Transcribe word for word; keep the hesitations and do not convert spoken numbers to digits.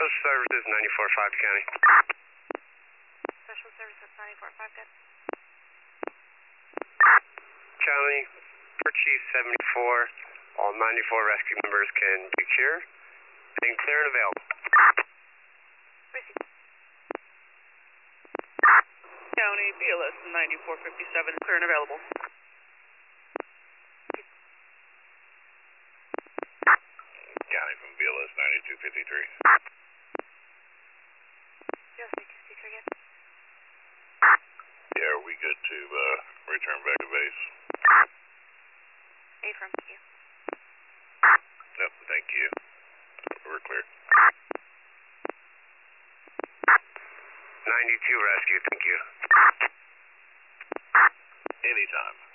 Special Services, ninety-four point five County. Special Services, ninety-four point five, good. County, for Chief seventy-four, all ninety-four rescue members can secure and clear and available. Receive. County, B L S ninety-four fifty-seven, clear and available. County from B L S ninety-two fifty-three. B L S ninety-two fifty-three, good. Yeah, are we good to uh, return back to base? A from you. Yep, thank you. We're clear. ninety-two rescue, thank you. Anytime.